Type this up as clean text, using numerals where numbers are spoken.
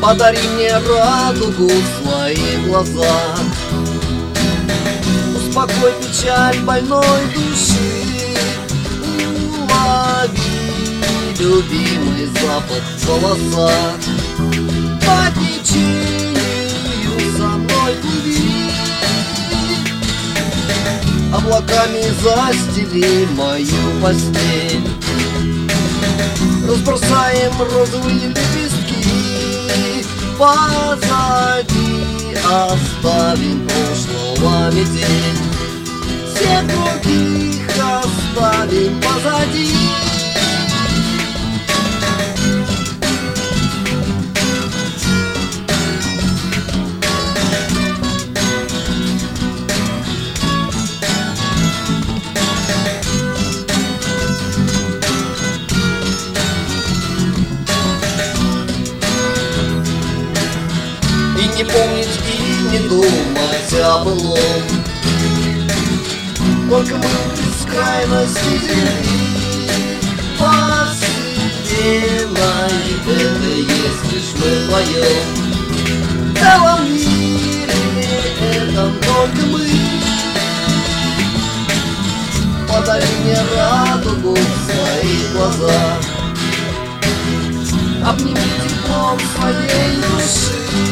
Подари мне радугу в своих глазах, успокой печаль больной души, улови любимый запах в волосах, по течению со мной плыви, облаками застели мою постель, разбросаем розовые лепестки, позади оставим прошлого метель, всех других оставим позади. И не помнить, и не думать о былом, только мы в бескрайности земли, вселенной, это есть лишь мы вдвоем, в целом мире этом только мы. Подари мне радугу в своих глазах, обними теплом своей души,